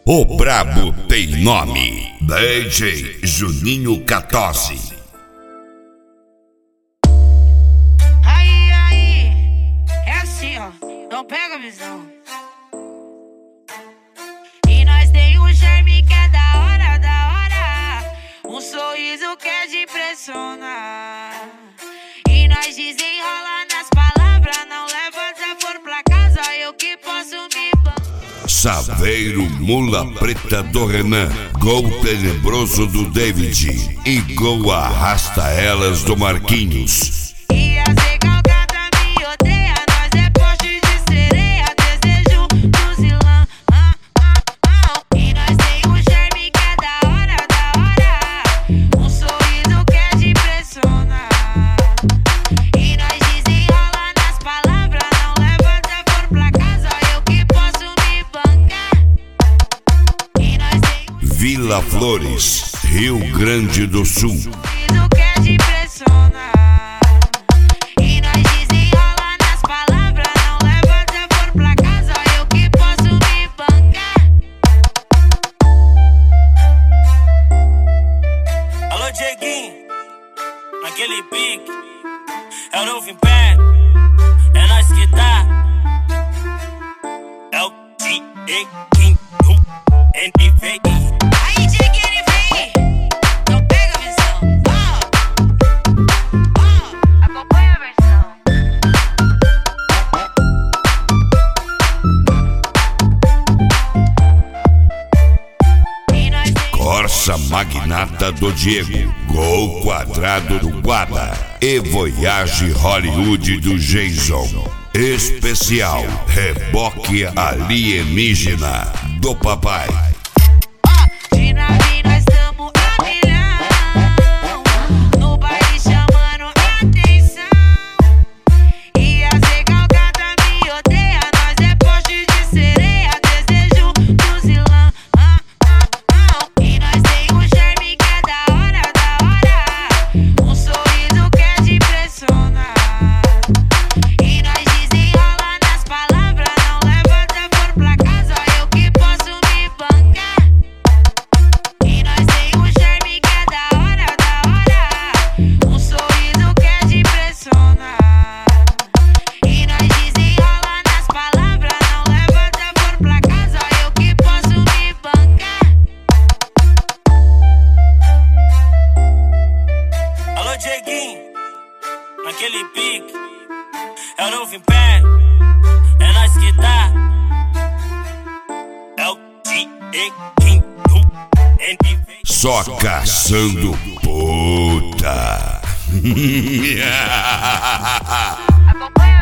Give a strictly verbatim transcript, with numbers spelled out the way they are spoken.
O brabo tem nome, D J Juninho quatorze. Aí, aí, é assim, ó, não pega a visão. E nós tem um charme que é da hora, da hora, um sorriso que é de impressionar. E nós desenrola nas palavras, não leva desaforo pra casa, eu que posso me bancar. Saveiro Mula Preta do Renan, Gol Tenebroso do David e Gol Arrasta Elas do Marquinhos. E a Zegalgada me odeia, nós é poste de sereia, desejo do Zilã. Ah, ah, ah. E nós tem um charme que é da hora, da hora, um sorriso que é de impressionar. E nós desenrola nas palavras, não leva desaforo pra casa, eu que posso me bancar. E nós tem um Vila Flores, Rio Grande do Sul. sorriso que é de impressionar. E nós desenrola nas palavras, não leva desaforo pra casa, eu que posso me bancar. Alô, Dieguinho, naquele pique, é o novo império, é nós que tá. É o Dieguinho, N V I. Aí, Dieguinho, vem, não pega a visão. Ó, ó, acompanha a versão. E nós tem Corsa Magnata do Diego, Gol Quadrado do Guada e Voyage Hollywood do Jason. Especial Reboque Alienígena do Papai. de nave nós tamo a milhão, no baile chamando atenção. E a Zegalgada me odeia, nós é poste de sereia, desejo do Zilã. Ah, ah, ah. E nós tem um charme que é da hora, da hora, um sorriso que é de impressionar. E nós desenrola nas palavras, não leva desaforo pra casa, eu que posso me bancar. E nós tem um charme que é da hora, da hora, um sorriso que é de impressionar. E nós desenrola nas palavras, não leva desaforo pra casa, eu que posso me bancar. Alô, Dieguinho, naquele pique, é o novo império, é nós que tá. É o Dieguinho, N V I. Só caçando puta. Acompanha